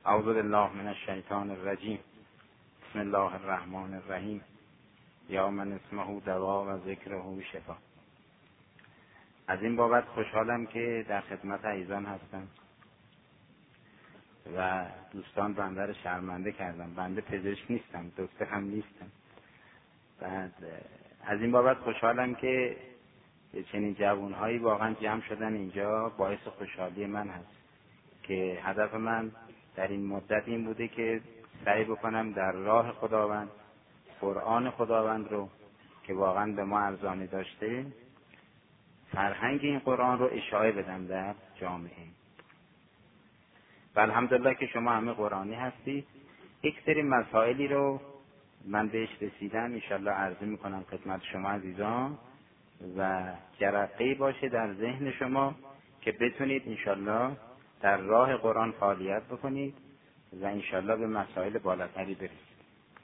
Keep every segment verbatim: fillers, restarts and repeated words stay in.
اعوذ بالله من الشیطان الرجیم. بسم الله الرحمن الرحیم. یا من اسمه دوا و ذکره شفا. از این بابت خوشحالم که در خدمت عزیزان هستم و دوستان بنده رو شرمنده کردم. بنده پزشک نیستم، دکتر هم نیستم. بعد از این بابت خوشحالم که چنین جوانهایی واقعا جمع شدن اینجا، باعث خوشحالی من هست که هدف من در این مدت این بوده که سعی بکنم در راه خداوند قرآن خداوند رو که واقعا به ما ارزانی داشته، فرهنگ این قرآن رو اشاعه بدم در جامعه. و الحمدلله که شما همه قرآنی هستید. یک سری مسائلی رو من بهش رسیدم، انشالله عرضه میکنم خدمت شما عزیزان و جرقه‌ای باشه در ذهن شما که بتونید انشالله در راه قرآن فعالیت بکنید و انشالله به مسائل بالاتری برسید.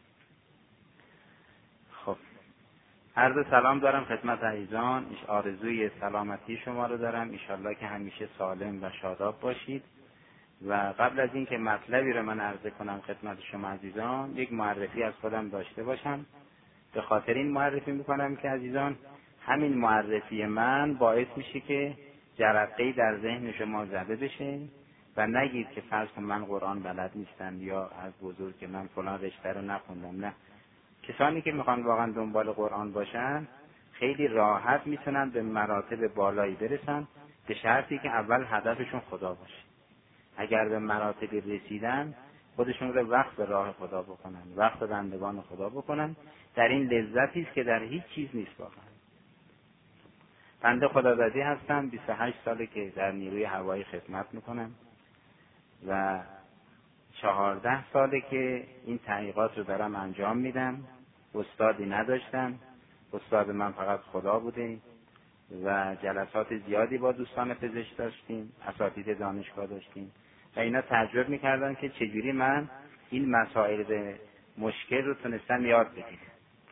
خب، عرض سلام دارم خدمت عزیزان. آرزوی سلامتی شما رو دارم، انشالله که همیشه سالم و شاداب باشید. و قبل از این که مطلبی رو من عرضه کنم خدمت شما عزیزان، یک معرفی از خودم داشته باشم. به خاطر این معرفی میکنم که عزیزان، همین معرفی من باعث میشه که جرقه‌ای در ذهن شما زده بشه و نگید که فرض کن من قرآن بلد نیستم یا از بزرگ من فلان رشته رو نخوندم. نه، کسانی که میخوان واقعا دنبال قرآن باشن خیلی راحت میتونن به مراتب بالایی برسن، به شرطی که اول هدفشون خدا باشه. اگر به مراتب رسیدن، خودشون رو وقت به راه خدا بکنن، وقت بندگان خدا بکنن، در این لذتی است که در هیچ چیز نیست واقعا. بنده خدادادی هستم، بیست و هشت ساله که در نیروی هوایی خدمت میکنم و چهارده ساله که این تحقیقات رو دارم انجام میدم. استادی نداشتم، استاد من فقط خدا بوده و جلسات زیادی با دوستان پزشک داشتیم، اساتید دانشگاه داشتیم و اینا تجربه میکردن که چجوری من این مسائل مشکل رو تونستم یاد بگیرم.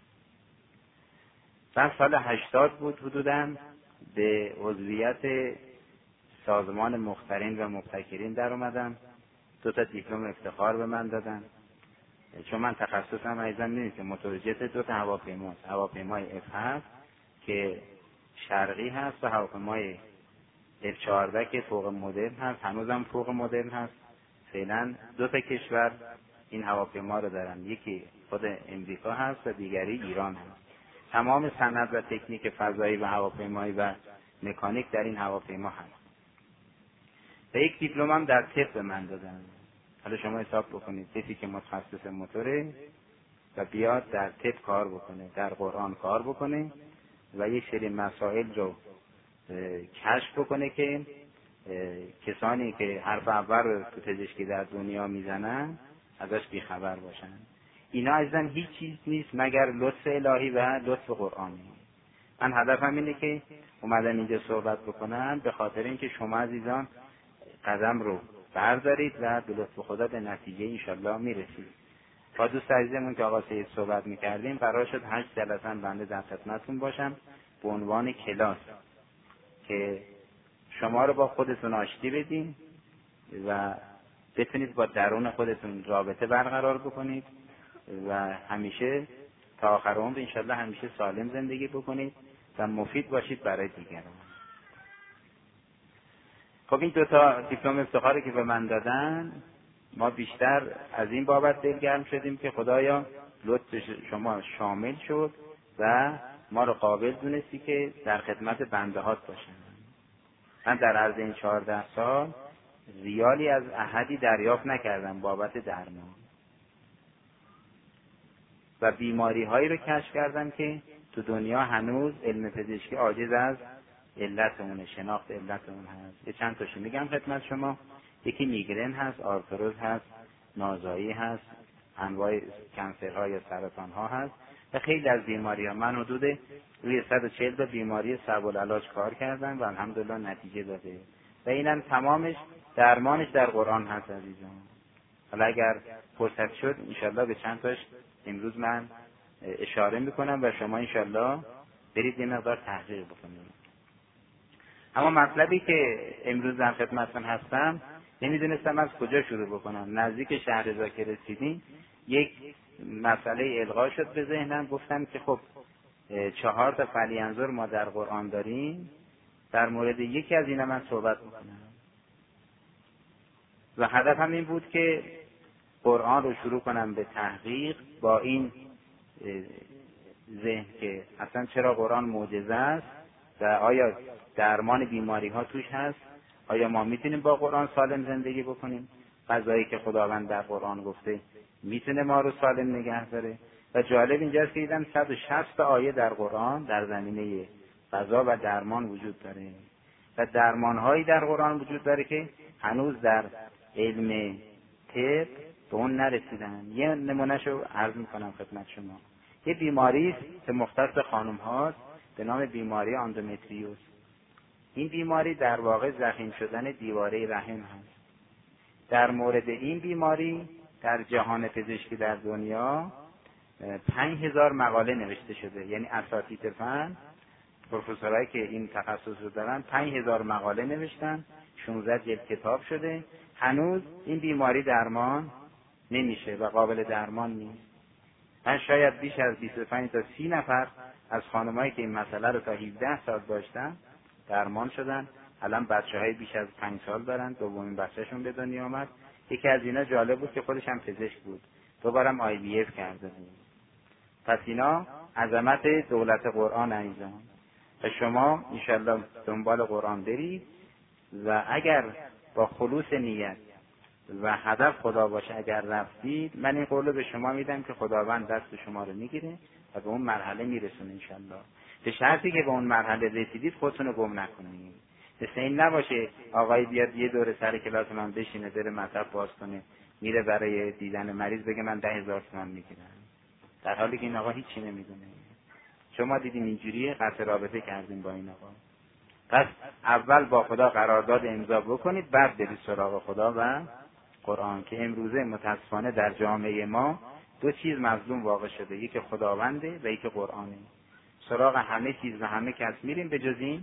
من سال هشتاد بود حدوداً به عضویت سازمان مخترین و مبتکرین در اومدم. دو تا دیپلم افتخار به من دادن، چون من تخصصم عزیزم میدونید که موتورجت دو تا هواپیماست. هواپیمای اف هفت که شرقی هست و هواپیمای اف چهارده که فوق مدرن هست، هنوزم فوق مدرن هست. فعلا دو تا کشور این هواپیما رو دارن، یکی خود امریکا هست و دیگری ایران هست. تمام صنعت و تکنیک فضایی و هواپیمایی و مکانیک در این هواپیما هست. و یک دیپلم هم در طب به من دادن. حالا شما حساب بکنید، کسی که متخصص موتوره و بیاد در طب کار بکنه، در قرآن کار بکنه و یک سری مسائل رو کشف بکنه که کسانی که حرف اول رو تو پزشکی در دنیا میزنن ازش بیخبر باشن. اینا عزیزان هیچ چیز نیست مگر لطف الهی و لطف قرآنی. من هدفم اینه که اومدم اینجا صحبت بکنم به خاطر اینکه شما عزیزان قدم رو بردارید و به لطف خدا به نتیجه انشالله میرسید. با دوست عزیزمون که آقا سید صحبت میکردیم، قرار شد هشت جلسه بنده در خدمتتون باشم به عنوان کلاس که شما رو با خودتون آشتی بدین و بتونید با درون خودتون رابطه برقرار بکنید و همیشه تا آخر عمر انشالله همیشه سالم زندگی بکنید و مفید باشید برای دیگران. خب، این دوتا دیپلم افتخاری که به من دادن، ما بیشتر از این بابت دلگرم شدیم که خدایا لطف شما شامل شد و ما رو قابل دونستی که در خدمت بنده هات باشم. من در عرض این چهارده سال ریالی از احدی دریافت نکردم بابت درمان و بیماری هایی رو کشف کردم که تو دنیا هنوز علم پزشکی عاجز از علت اونه، شناخت علت اون هست. یه چند تاشو میگم خدمت شما. یکی میگرن هست، آرتروز هست، نازایی هست، انواع کنسرها یا سرطان ها هست و خیلی از بیماری ها. من حدود روی صد و چهل تا بیماری صعب العلاج کار کردم و الحمدلله نتیجه داده و اینم تمامش درمانش در قرآن هست عزیزان. حالا اگر فرصت شد انشالله به چند تاش امروز من اشاره میکنم و شما انشالله برید یه مقدار تحقیق بکنید. اما مطلبی که امروز در خدمتتون هستم نمیدونستم از کجا شروع بکنم. نزدیک شهرضا که رسیدیم یک مسئله القا شد به ذهنم، گفتم که خب چهار تا فلینظر ما در قرآن داریم، در مورد یکی از اینا من صحبت بکنم. و هدفم این بود که قرآن رو شروع کنم به تحقیق با این ذهن که اصلا چرا قرآن معجزه است و آیا درمان بیماری ها توش هست، آیا ما میتونیم با قرآن سالم زندگی بکنیم، غذایی که خداوند در قرآن گفته میتونه ما رو سالم نگه داره. و جالب اینجاست که دیدم صد و شصت آیه در قرآن در زمینه غذا و درمان وجود داره و درمانهایی در قرآن وجود داره که هنوز در علم طب به اون نرسیدن. یه نمونهشو عرض میکنم خدمت شما. یه بیماری است که مختص خانم هاست به نام بیماری اندومتریوز. این بیماری در واقع ضخیم شدن دیواره رحم هست. در مورد این بیماری در جهان پزشکی در دنیا پنج هزار مقاله نوشته شده، یعنی اساتید فن، پروفسورایی که این تخصص رو دارن پنج هزار مقاله نوشتن، شانزده جلد کتاب شده. هنوز این بیماری درمان نمیشه و قابل درمان نیست. من شاید بیش از بیست و پنج تا سی نفر از خانمایی که این مسئله رو تا هفده سال داشتن درمان شدن. الان بچه‌های بیش از پنج سال دارن، دومین بچه‌شون به دنیا آمد. یکی از اینا جالب بود که خودش هم پزشک بود، دوبارم آی وی اف کرده بود. پس اینا عظمت دولت قرآن عزیزان. و شما انشالله دنبال قرآن برید و اگر با خلوص نیت و هدف خدا باشه اگر رفتید، من این قول رو به شما میدم که خداوند دست شما رو میگیره و به اون مرحله میرسونه انشالله. به شرطی که به اون مرحله رسیدید خودتون رو گم نکنید. مثل این نباشه آقای بیاد یه دوره سر کلاس من بشینه بره مطلب باز کنه میره برای دیدن مریض بگه من ده هزار تومان میگیرم، در حالی که این آقا هیچی نمیدونه. شما دیدیم اینجوریه، قطع رابطه کردیم با این آقا. پس اول با خدا قرارداد امضا بکنید، بعد برید سراغ خدا و قرآن. که امروزه متاسفانه در جامعه ما دو چیز مظلوم واقع شده، یکی خداونده و یکی قرآنه. سراغ همه چیز و همه کس میریم به جز این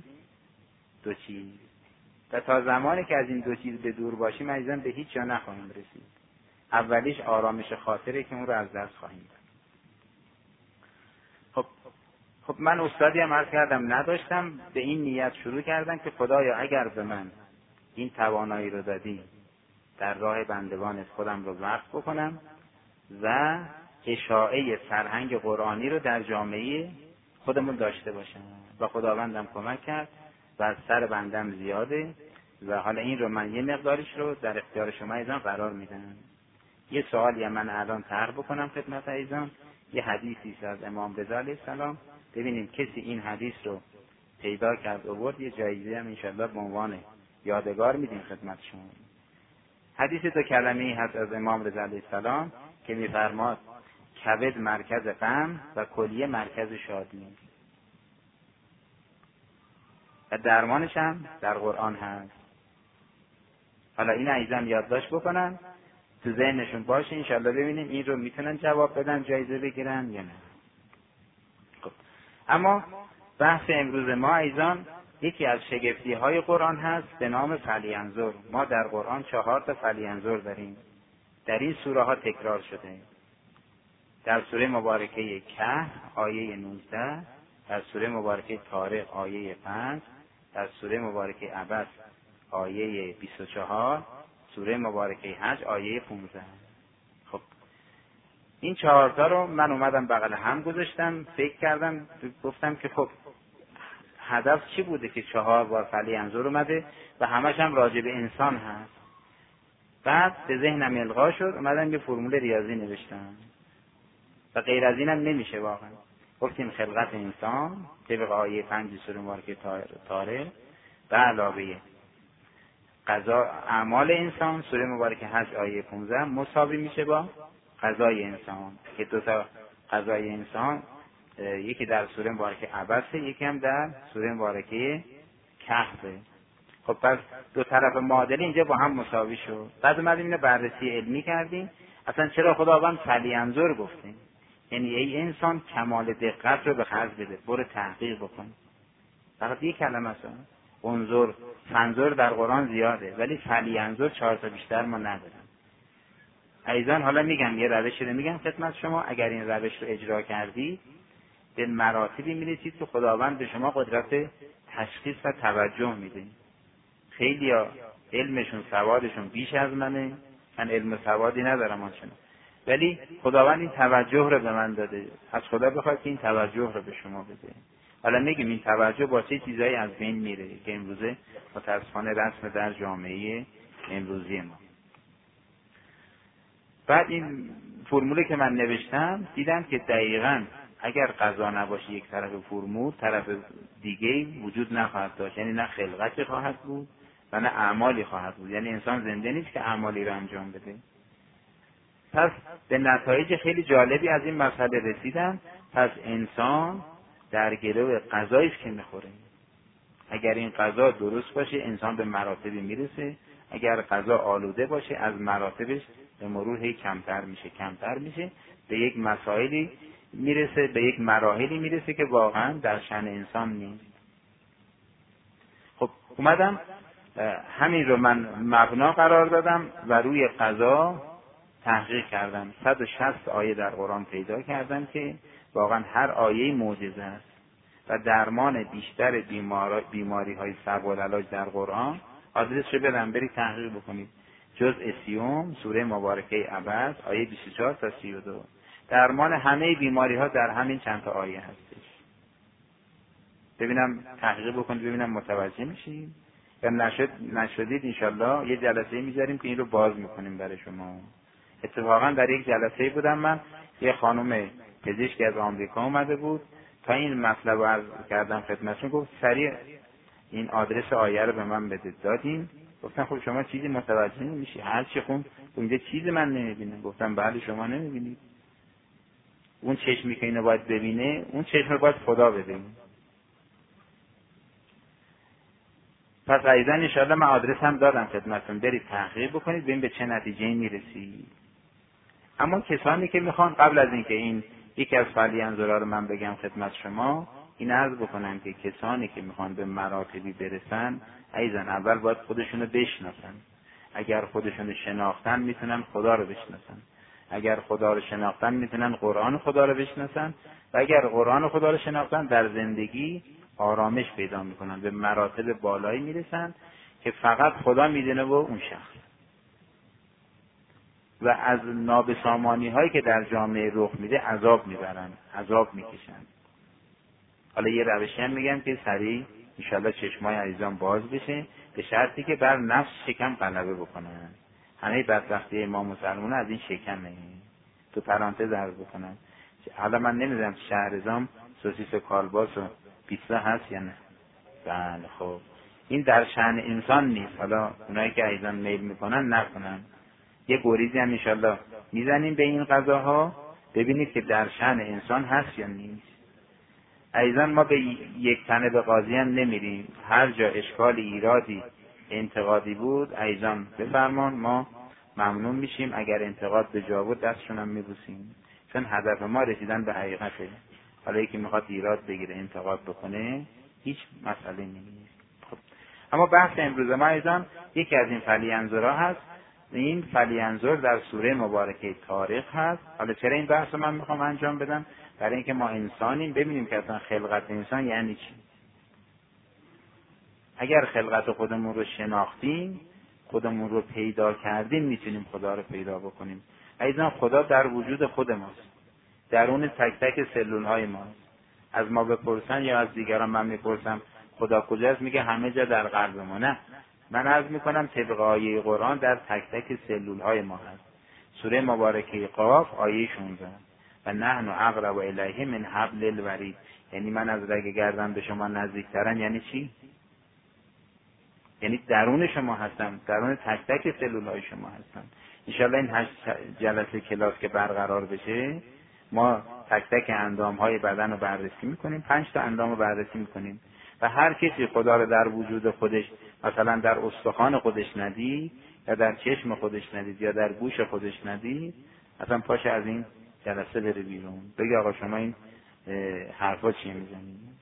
دو چیز. و تا زمانی که از این دو چیز به دور باشیم عزیزان به هیچ جا نخواهیم رسید. اولیش آرامش خاطره که اون رو از دست خواهیم داد. خب خب من استادی هم عرض کردم نداشتم، به این نیت شروع کردم که خدایا اگر به من این توانایی رو دادی در راه بندگانت خودم رو وقف بکنم و اشاعه فرهنگ قرآنی رو در جامعه خودمون داشته باشم. و خداوندم کمک کرد و از سر بندم زیاده و حالا این رو من یه مقدارش رو در اختیار شما ایزان قرار میدم. یه سوالی من الان طرح بکنم خدمت ایزان. یه حدیثی از امام رضا علیه السلام، ببینیم کسی این حدیث رو پیدا کرد آورد، یه جایزه هم انشاءالله به عنوان یادگار میدیم خدمت شما. حدیث دو کلمه‌ای هست از امام رضا علیه السلام که میفرماد کبد مرکز غم و کلیه مرکز شادی و درمانش هم در قرآن هست. حالا این عزیزان یادداشت بکنن تو ذهنشون باشه، انشالله ببینیم این رو میتونن جواب بدن جایزه بگیرن یا نه. خب اما بحث امروز ما عزیزان یکی از شگفتی های قرآن هست به نام فلینظر. ما در قرآن چهار تا فلینظر داریم، در این سوره ها تکرار شده. در سوره مبارکه کهف آیه نوزده، در سوره مبارکه طارق آیه پنج، در سوره مبارکه عبس آیه بیست و چهار، سوره مبارکه حج آیه پانزده. خب این چهارتا رو من اومدم بغل هم گذاشتم، فکر کردم، گفتم که خب هدف چی بوده که چهار بار فلینظر اومده و همش هم راجع به انسان هست. بعد به ذهنم القا شد، اومدم یه فرمول ریاضی نوشتم و غیر از اینم نمیشه واقعا. گفتیم خلقت انسان طبق آیه پنج سوره مبارکه طارق به علاوه قضا اعمال انسان سوره مبارکه حج آیه پانزده مساوی میشه با قضای انسان که دو تا قضای انسان یکی در سوره مبارکه عبس، یکی هم در سوره مبارکه کهف. خب پس دو طرف معادله اینجا با هم مساوی شد. بعد اومدیم اینو بررسی علمی کردیم، اصلا چرا خداوند فلینظر گفته؟ یعنی ای انسان کمال دقت رو به خرج بده، برو تحقیق بکن. فقط یک کلمه است. انظر فنظر در قرآن زیاده، ولی فلینظر چهار تا بیشتر ما نداریم. عزیزان حالا میگم یه روشی رو میگم خدمت شما، اگر این روش رو اجرا کردی به مراتبی میرسید که خداوند به شما قدرت تشخیص و توجه میده. خیلی ها علمشون سوادشون بیش از منه، من علم و سوادی ندارم آنچنان، ولی خداوند این توجه رو به من داده. از خدا بخواد که این توجه رو به شما بده. حالا میگیم این توجه با چه چیزایی از بین میره که امروزه متاسفانه رسم در جامعه امروزی ما. بعد این فرموله که من نوشتم دیدم که دقیقاً اگر قضا نباشه یک طرف فرمول، طرف دیگه وجود نخواهد داشت، یعنی نه خلقتی خواهد بود و نه اعمالی خواهد بود. یعنی انسان زنده نیست که اعمالی رو انجام بده. پس به نتایج خیلی جالبی از این مسئله رسیدم. پس انسان در گرو غذایی است که میخوره. اگر این غذا درست باشه انسان به مراتبی میرسه، اگر غذا آلوده باشه از مراتبش به مرور هی کمتر میشه کمتر میشه به یک مسائلی میرسه، به یک مراحلی میرسه که واقعا در شأن انسان نیست. خب اومدم همین رو من مبنا قرار دادم و روی قضا تحقیق کردم. صد و شصت آیه در قرآن پیدا کردم که واقعا هر آیه معجزه است و درمان بیشتر بیماری های صعب العلاج در قرآن. آدرس رو بدم برید تحقیق بکنید. جزء سیوم سوره مبارکه عبس آیه بیست و چهار تا سی و دو. درمان همه بیماری ها در همین چند تا آیه هستش. ببینم تحقیق بکنید ببینم متوجه میشید یا نشد نشدید انشالله یه جلسه میذاریم که این رو باز میکنیم برای شما. اتفاقا در یک جلسه بودم من، یه خانم پزشکی از آمریکا اومده بود تا این مطلب رو عرض کردم خدمتشون، گفت سریع این آدرس آیه رو به من بده. دادیم. گفتن خب شما چیزی متوجه نمیشی، هر چی خون اونجا چیزی من نمیبینم. گفتم بله شما نمیبینید، اون چشمی که اینو باید ببینه اون چشم رو باید خدا ببینه. پس عزیزان انشاءالله من آدرس هم دادم خدمتتون، برید تحقیق بکنید ببین به چه نتیجه‌ای میرسید. اما کسانی که میخوان قبل از اینکه این یکی از فلی‌انظرها رو من بگم خدمت شما، این عرض بکنم که کسانی که میخوان به مراتبی برسن عزیزان اول باید خودشونو بشناسن. اگر خودشونو شناختن میتونن خدا رو بشناسن، اگر خدا رو شناختن میتونن قرآن خدا رو بشناسن و اگر قرآن خدا رو شناختن در زندگی آرامش پیدا میکنن، به مراتب بالایی میرسن که فقط خدا میدونه و اون شخص. و از نابسامانی هایی که در جامعه رخ میده عذاب میبرن، عذاب میکشن. حالا یه روشی هم میگم که سریع انشالله چشمای عزیزان باز بشه، به شرطی که بر نفس شکم غلبه بکنن. همه بدبختی ما مسلمان از این شکمه. تو پرانتز عرض بکنم حالا من نمیدونم شهرزام سوسیس و کالباس و پیتزا هست یا نه. بله خب این در شأن انسان نیست. حالا اونایی که عزیزان میل میکنن نکنن. یه گریزی هم انشالله میزنیم به این غذاها ببینید که در شأن انسان هست یا نیست. عزیزان ما به یک تنه به قاضی هم نمیریم. هر جا اشکال ایرادی انتقادی بود عزیزان بفرمان، ما ممنون میشیم. اگر انتقاد به جا بود دستشون هم میبوسیم، چون هدف ما رسیدن به حقیقته. حالا یکی میخواد ایراد بگیره انتقاد بکنه هیچ مسئله نیست. خب اما بحث امروز ما عزیزان یکی از این فلی‌انظرها هست. این فلی‌انظر در سوره مبارکه طارق هست. حالا چرا این بحث رو من میخوام انجام بدم؟ برای اینکه ما انسانیم ببینیم که اصلا خلقت انسان یعنی چی. اگر خلقت خودمون رو شناختیم، خودمون رو پیدا کردیم، میتونیم خدا رو پیدا بکنیم. عزیزان خدا در وجود خود ماست، درون تک تک سلول های ماست. از ما بپرسن یا از دیگران من میپرسم خدا کجاست، میگه همه جا در قلب ما. نه، من عرض میکنم طبق آیه قرآن در تک تک سلول های ما هست. سوره مبارکه قاف آیه شانزده و نحن اقرب الیه من حبل الورید. یعنی من از رگ گردن به شما نزدیکترم. یعنی چی؟ یعنی درون شما هستم، درون تک تک سلول های شما هستم. انشاءالله این هشت جلسه کلاس که برقرار بشه ما تک تک اندام های بدن رو بررسی میکنیم، پنج تا اندام رو بررسی میکنیم و هر کسی خدا رو در وجود خودش مثلا در استخوان خودش ندید یا در چشم خودش ندید یا در گوش خودش ندید، اصلا پاش از این جلسه بره بیرون بگه آقا شما این حرفا چیه میزنید.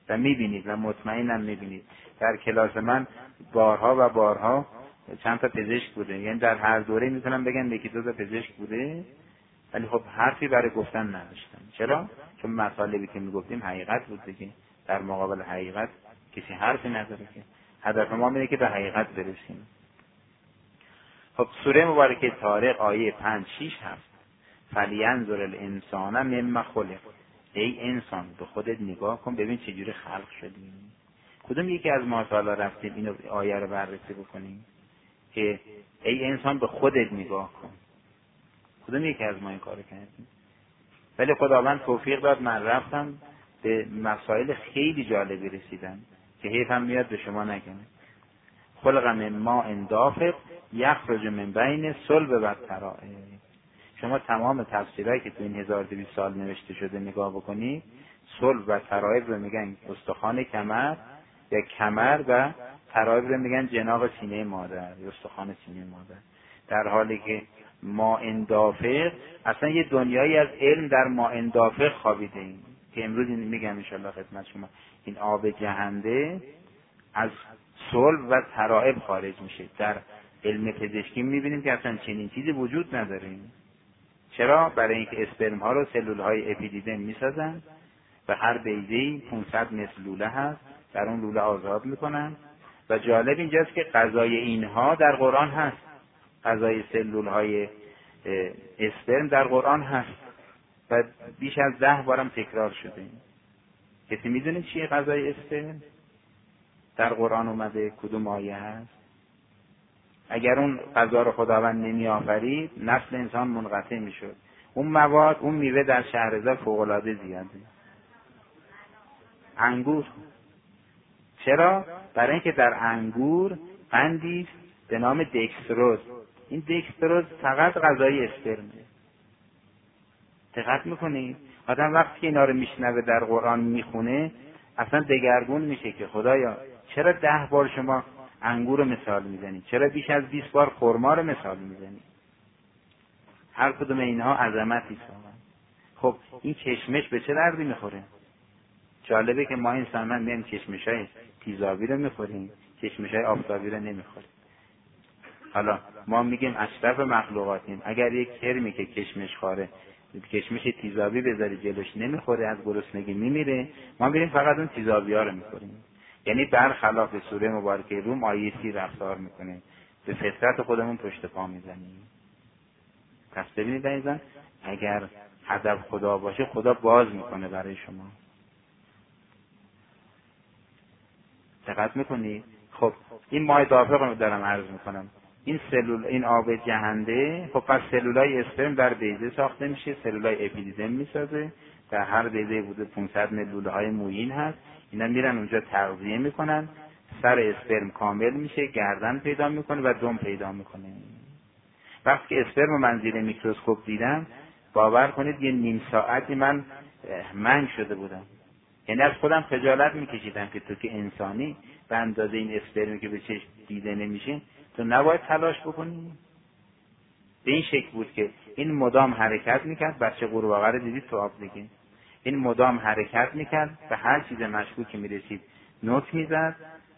و میبینید و مطمئنم میبینید. در کلاس من بارها و بارها چند تا پزشک بوده، یعنی در هر دوره میتونم بگم یکی دو تا پزشک بوده، ولی خب حرفی برای گفتن نداشتن. چرا؟ چون مطالبی که میگفتیم حقیقت بود دیگه. در مقابل حقیقت کسی حرفی نداره که. هدف ما اینه که به حقیقت برسیم. خب سوره مبارکه طارق آیه پنج شش هفت فلینظر الانسان مما خلق. ای انسان به خودت نگاه کن ببین چجوری خلق شدی. کدوم یکی از ما حالا رفتیم اینو آیه رو بررسی بکنیم که ای انسان به خودت نگاه کن؟ کدوم یکی از ما این کارو کردیم؟ ولی خداوند توفیق داد من رفتم به مسائل خیلی جالبی رسیدم که حیفم میاد به شما نگم. خلق من ماء دافق یخرج من بین صلب و ترائب. شما تمام تفسیرهایی که تو این هزار و دویست سال نوشته شده نگاه بکنید، صلب و ترائب رو میگن استخوان کمر یا کمر و ترائب رو میگن جناق سینه مادر یا استخوان سینه مادر. در حالی که ماء دافق اصلا یه دنیایی از علم در ماء دافق خوابیده ایم که امروز این میگم انشالله خدمت شما. این آب جهنده از صلب و ترائب خارج میشه. در علم پزشکی میبینیم که اصلا چنین چیزی وجود نداره. چرا؟ برای اینکه اسپرم ها رو سلول های اپیدیدم میسازن و هر بیضه‌ای پانصد متر لوله هست، در اون لوله آزاد میکنن و جالب اینجاست که غذای اینها در قرآن هست. غذای سلول های اسپرم در قرآن هست و بیش از ده بارم تکرار شده. کسی میدونه چیه غذای اسپرم؟ در قرآن اومده کدوم آیه هست؟ اگر اون غذا رو خداوند نمی آفرید نسل انسان منقطع میشد. اون مواد، اون میوه در شهرزاد فوق‌العاده زیاده. انگور. چرا؟ برای اینکه در انگور قندی به نام دکستروز. این دکستروز فقط غذای اسپرمه. دقت میکنید؟ آدم وقتی که اینا رو میشنوه در قرآن میخونه اصلا دگرگون میشه که خدایا چرا ده بار شما انگور رو مثال میزنید؟ چرا بیش از بیست بار خرما رو مثال میزنید؟ هر کدوم اینها عظمتی سازن. خب این کشمش به چه دردی میخوره؟ جالبه که ما انسان میگیم کشمشای تیزابی رو میخوریم، کشمشای آفتابی رو نمیخوریم. حالا ما میگیم اشرف مخلوقاتیم، اگر یک کرمی که کشمش خواره کشمش تیزابی بذاری جلوش نمیخوره، از گرسنگی میمیره، ما میریم فقط اون تیزابی ها رو میخوریم. یعنی برخلاف سوره مبارکه روم آیه سی رفتار میکنیم، به فطرت خودمون پشت پا میزنیم. پس ببینید عزیزان، اگر هدف خدا باشه خدا باز میکنه برای شما. دقت میکنید؟ خب این ماء دافق رو دارم عرض میکنم. این سلول، این آب جهنده، خب پس سلولای اسپرم در بیضه ساخته میشه، سلولای اپیدیدم میسازه، در هر بیضه بوده پانصد متر لوله های مویین هست، اینا میرن اونجا تغذیه میکنن، سر اسپرم کامل میشه، گردن پیدا میکنه و دم پیدا میکنه. وقتی که اسپرم من زیر میکروسکوپ دیدم باور کنید یه نیم ساعتی من منگ شده بودم. یعنی از خودم خجالت میکشیدم که تو که انسانی به اندازه این اسپرمی که به چشم دیده نمیشه تو نباید تلاش بکنی؟ به این شکل بود که این مدام حرکت میکرد. بچه قورباغه رو دیدید تو آب دیگه، این مدام حرکت میکرد به هر چیز مشکوکی میرسید نوک میزد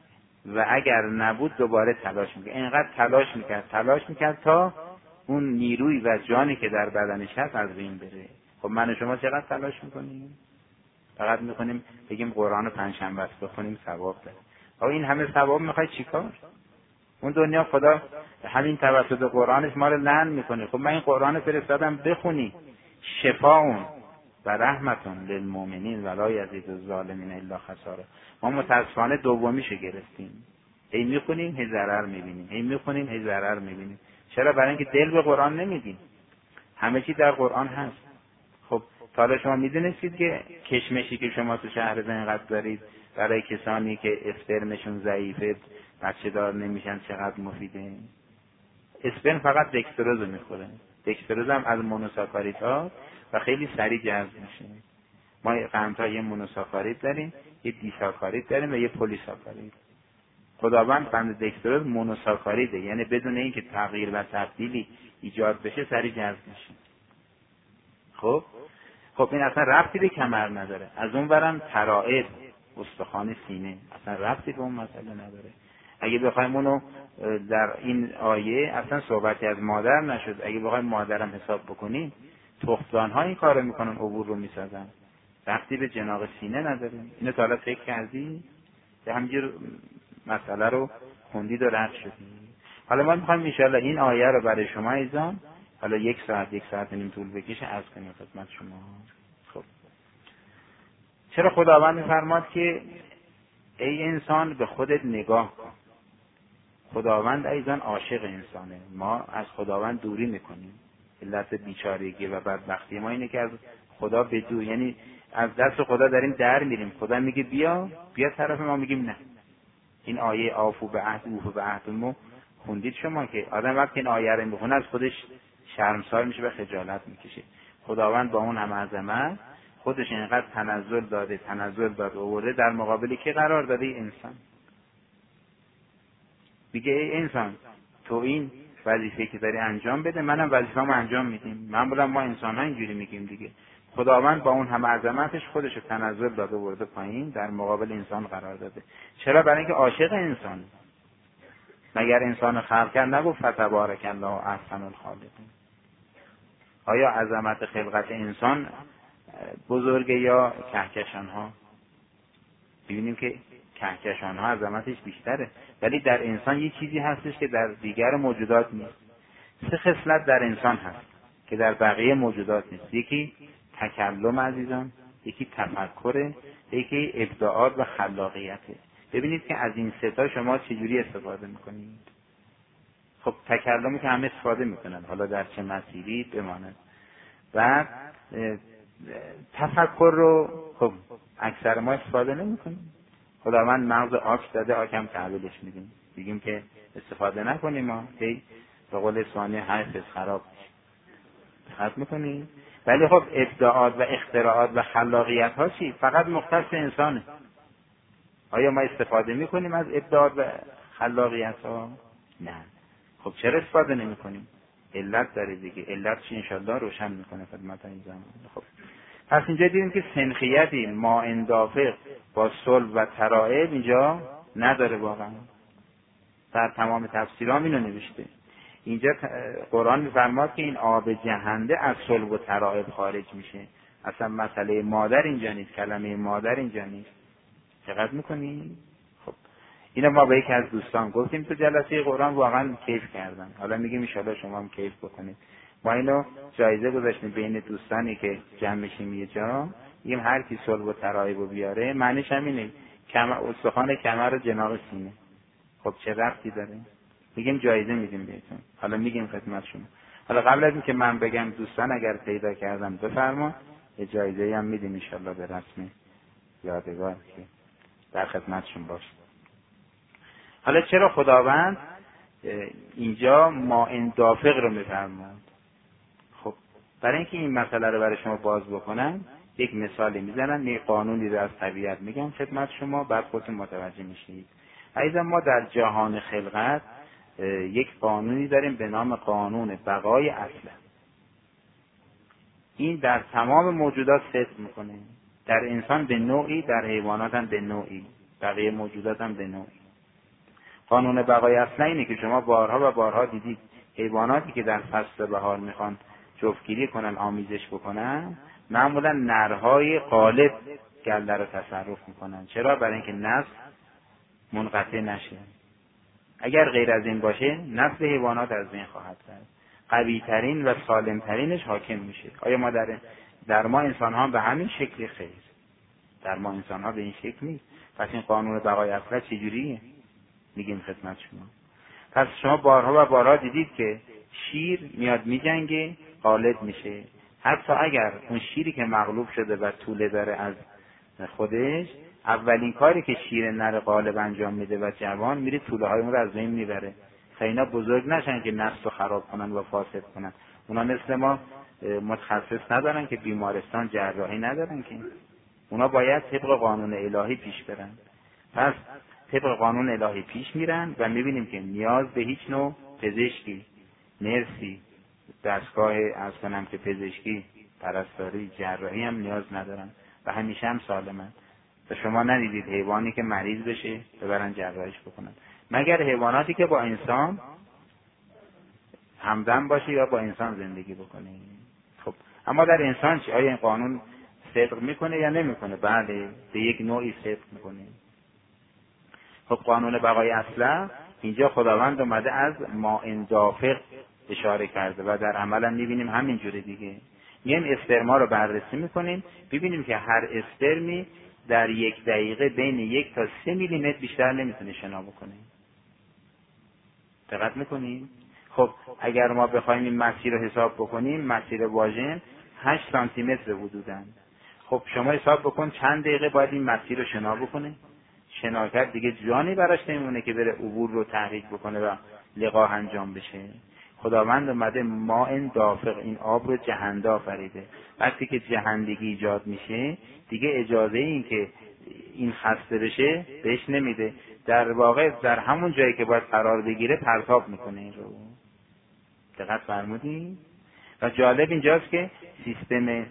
و اگر نبود دوباره تلاش میکرد. اینقدر تلاش میکرد تلاش میکرد تا اون نیروی و جانی که در بدنش هست از بین بره. خب من و شما چقدر تلاش میکنیم؟ فقط میکنیم بگیم قرآن پنجشنبه است بخونیم ثواب داره. آقا این همه ثواب میخوای چیکار؟ اون دنیا خدا همین توسط قرآنش ما رو لعن میکنه. خب من این قرآن فرستادم بخونی، شفاء و رحمتون للمؤمنین ولا یزید الظالمین الا خسارا. ما متاسفانه دومیشو گرفتیم، هی میخونیم هی ضرر میبینیم، هی میخونیم هی ضرر میبینیم. چرا؟ برای اینکه دل به قرآن نمیدیم. همه چی در قرآن هست. خب حالا شما میدونستید که کشمشی که شما تو شهر اینقدر دارید برای کسانی که اسپرمشون ضعیفه، بچه دار نمیشن، چقدر مفیده؟ اسپرم فقط دکستروز رو میخوره. دکستروز هم از مونوساکاریت ها و خیلی سریع جذب میشه. ما قندها یه مونوساکاریت داریم، یه دیساکاریت داریم و یه پلیساکاریت. خداوند قند دکستروز مونوساکاریده، یعنی بدون اینکه تغییر و تبدیلی ایجاد بشه سریع جذب میشه. خب خب این اصلا ربطی به کمر نداره. از اون برم ترائب، استخوان سینه، اصلا ربطی به اون مسئله نداره. اگه بخوایم اونو در این آیه اصلا صحبتی از مادر نشد، اگه بخوایم مادرم حساب بکنیم تخمدان ها این کارو میکنن، عبور رو میسازن، ربطی به جناق سینه نداره. اینو تا حالا فکر کردی؟ به همینجور مسئله رو خوندید و رد شدید. حالا ما میخوایم ان شاءالله این آیه رو برای شما ایزان حالا یک ساعت یک ساعت نیم طول بکشه عرض کنیم خدمت شما. خب چرا خداوند میفرماد که ای انسان به خودت نگاه کن؟ خداوند ایزان عاشق انسانه. ما از خداوند دوری میکنیم. علت بیچارگی و بدبختی ما اینه که از خدا بدور، یعنی از دست خدا داریم در میریم. خدا میگه بیا بیا طرف ما، میگیم نه. این آیه آفو به عهد اوفو به عهدمو خوندید شما که آدم وقتی این آیه رو میخونه از خودش شرمسار میشه و خجالت میکشه. خداوند با اون همه عظمت خودش اینقدر تنزل داده تنزل داده آورده، در مقابل کی قرار داده؟ انسان. میگه ای انسان تو این وظیفه که داری انجام بده، منم وظیفه‌مو انجام میدیم. معمولا ما انسان‌ها اینجوری میگیم دیگه. خداوند با اون همه عظمتش خودش رو تنزل داده ورده پایین، در مقابل انسان قرار داده. چرا؟ برای اینکه عاشق انسان. مگر انسان خلق کرد نگفت فتبارک الله احسن الخالقین؟ آیا عظمت خلقت انسان بزرگه یا کهکشان ها؟ ببینیم که کهکشان ها عظمتش بیشتره، ولی در انسان یه چیزی هستش که در دیگر موجودات نیست. سه خصلت در انسان هست که در بقیه موجودات نیست. یکی تکلم عزیزان، یکی تفکره، یکی ابداعات و خلاقیته. ببینید که از این سه تا شما چجوری استفاده میکنید. خب تکلمی که همه استفاده میکنن، حالا در چه مسیری بماند. و تفکر رو خب اکثر ما استفاده نمیکنیم. خداوند مغز آک داده، آکم تحویلش میدیم، میگیم که استفاده نکنیم. ما هی به قول اسوانی حرف خراب خراب میکنیم. ولی خب ابداعات و اختراعات و خلاقیت ها چی؟ فقط مختص انسانه. آیا ما استفاده میکنیم از ابداعات و خلاقیت ها؟ نه. خب چرا استفاده نمی کنیم؟ علت داره دیگه. علت چی؟ انشالله روشن میکنه خدمت این زمان. خب پس اینجا دیدیم که سنخیتی ما اندافق با صلب و ترائب اینجا نداره واقعا. در تمام تفسیرام اینو نوشته. اینجا قرآن میفرماد که این آب جهنده از صلب و ترائب خارج میشه. اصلا مسئله مادر اینجا نیست، کلمه مادر اینجا نیست. دقت میکنی؟ خب اینا ما به یکی از دوستان گفتیم تو جلسه قرآن، واقعا کیف کردن. حالا میگیم ان شاءالله شما هم کیف بکنید. ما اینو جایزه گذاشتیم بین دوستانی که جمع میشیم یه جا، میگیم هر کی صلب و ترائب رو بیاره، معنیش هم اینه کمر استخوان کمر و جناق سینه. خب چه ربطی داره؟ میگیم جایزه میدیم بهتون. حالا میگیم خدمت شما. حالا قبل از اینکه من بگم دوستان اگر پیدا کردم بفرما، یه جایزه هم میدیم ان شاءالله به رسم یادگار که در خدمتشون باشه. حالا چرا خداوند اینجا ما اندافق رو میفرماد؟ خب برای اینکه این مسئله رو برای شما باز بکنم یک مثالی میزنم، یک قانونی رو از طبیعت میگم خدمت شما، بعد خودتون متوجه میشید. عزیزان ما در جهان خلقت یک قانونی داریم به نام قانون بقای اصل. این در تمام موجودات صدق میکنه. در انسان به نوعی، در حیوانات هم به نوعی، بقیه موجودات هم به نوعی. قانون بقای اصل اینه که شما بارها و بارها دیدید حیواناتی که در فصل بهار میخوان جفتگیری کنن، آمیزش بکنن، معمولا نرهای غالب گله رو تصرف میکنن. چرا؟ برای اینکه نسل منقطع نشه. اگر غیر از این باشه نسل حیوانات از بین خواهد رفت. قوی ترین و سالم ترینش حاکم میشه. آیا ما در در ما انسان ها به همین شکلی؟ خیر، در ما انسان ها به این شکل نیست. پس این قانون بقای اصل چجوریه؟ میگیم خدمت شما. پس شما بارها و بارها دیدید که شیر میاد میجنگه، غالب میشه. حتی اگر اون شیری که مغلوب شده و طوله داره از خودش، اولین کاری که شیر نر غالب انجام میده و جوان، میره طوله های اون رو از بین میبره. خیلی بزرگ نشن که نسل رو خراب کنن و فاسد کنن. اونا مثل ما متخصص ندارن که بیمارستان جراحی ندارن که. اونا باید طبق قانون الهی پیش برن. پس طبق قانون الهی پیش میرن و میبینیم که نیاز به هیچ نوع پزشکی، نرسی، دستگاه از کنم که پزشکی، پرستاری، جراحی هم نیاز ندارن و همیشه هم سالمن. و شما ندیدید حیوانی که مریض بشه ببرن جراحیش بکنن، مگر حیواناتی که با انسان همدم باشه یا با انسان زندگی بکنه. خب اما در انسان چی؟ آیا این قانون صدق میکنه یا نمیکنه؟ بله، به یک نوعی صدق میکنه. خب قانون بقای اصلا اینجا خداوند اومده از ما اندافق اشاره کرده و در عمل هم میبینیم همین جوره دیگه. میایم اسپرما رو بررسی میکنیم، ببینیم که هر اسپرمی در یک دقیقه بین یک تا سه میلیمتر بیشتر نمیتونه شنا بکنه. دقت میکنیم؟ خب اگر ما بخوایم این مسیر رو حساب بکنیم، مسیر واژن هشت سانتی متر حدوداً. خب شما حساب بکن چند دقیقه باید این مسیر رو شنا بکنه؟ شنا کرد دیگه جانی براش نمیمونه که بره عبور رو تحریک بکنه و لقاح انجام بشه. خداوند اومده ماء دافق، این آب رو جهنده آفریده. وقتی که جهندگی ایجاد میشه دیگه اجازه این که این خسته بشه بهش نمیده، در واقع در همون جایی که باید قرار بگیره پرتاب میکنه این رو. دقت فرمودین؟ و جالب اینجاست که سیستم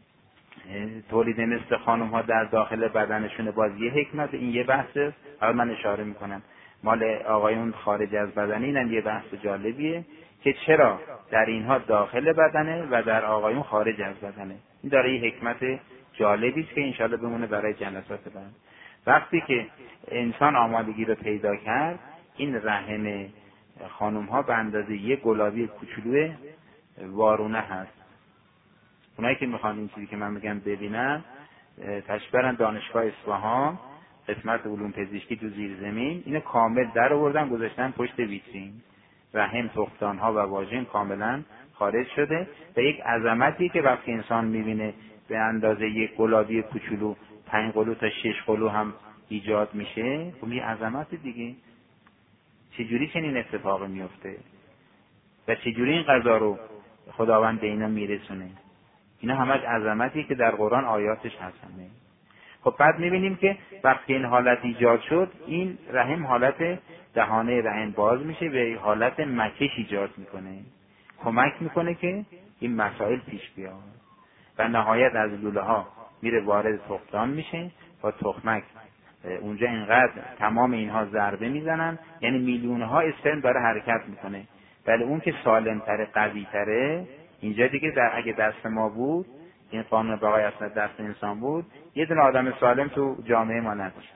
تولید مثل خانم ها در داخل بدنشون باز یه حکمت، این یه بحثه، حالا من اشاره میکنم مال آقایون خارج از بدن، اینم یه بحث جالبیه که چرا در اینها داخل بدنه و در آقایون خارج از بدنه. این داره یه حکمت جالبی است که انشالله بمونه برای جلسات بعد. وقتی که انسان آمادگی رو پیدا کرد، این رحم خانم ها به اندازه یه گلابی کوچولو وارونه هست. اونایی که میخوان این چیزی که من میگم ببینن تشریف برن دانشگاه اصفهان، قسمت علوم پزشکی تو زیرزمین، اینو کامل در آوردن گذاشتن پشت ویترین. رحم، تخمدان ها و واژن کاملا خارج شده و یک عظمتی که وقتی انسان میبینه به اندازه یک گلابی کوچولو پنج قلو تا شش قلو هم ایجاد میشه، خب یه عظمت دیگه. چجوری چنین اتفاقی میفته و چجوری این قضا رو خداوند به اینا میرسونه؟ اینا همش عظمتی که در قرآن آیاتش هستن. خب بعد میبینیم که وقتی این حالت ایجاد شد، این رحم حالت دهانه رحم باز میشه و حالت مکش ایجاد میکنه، کمک میکنه که این مسائل پیش بیاد و نهایت از لوله ها میره وارد تخمدان میشه و تخمک اونجا اینقدر تمام اینها ضربه میزنن، یعنی میلیون ها اسپرم داره حرکت میکنه. ولی اون که سالم تره، قوی تره، اینجا دیگه در اگه دست ما بود، این قانون بقای اصلا دست انسان بود، یه دونه آدم سالم تو جامعه ما نداشت.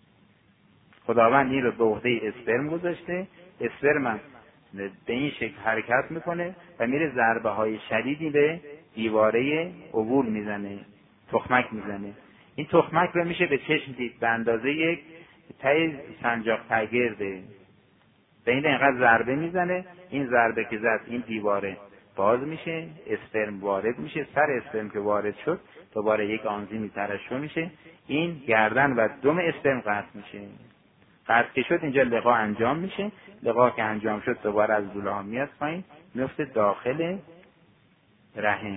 خداوند این رو به عهده اسپرم گذاشته. اسپرم هم به این شکل حرکت میکنه و میره ضربه های شدیدی به دیواره عبور میزنه، تخمک میزنه. این تخمک رو میشه به چشم دید، به اندازه یک تای سنجاق تگرده. به این اینقدر ضربه میزنه، این ضربه که زد این دیواره باز میشه، اسپرم وارد میشه، سر اسپرم که وارد شد دوباره یک آنزیمی ترشح میشه، این گردن و دم اسپرم قطع میشه. قطع که شد اینجا لقاح انجام میشه، لقاح که انجام شد دوباره از لوله ها میاد پایین، میفته داخل رحم.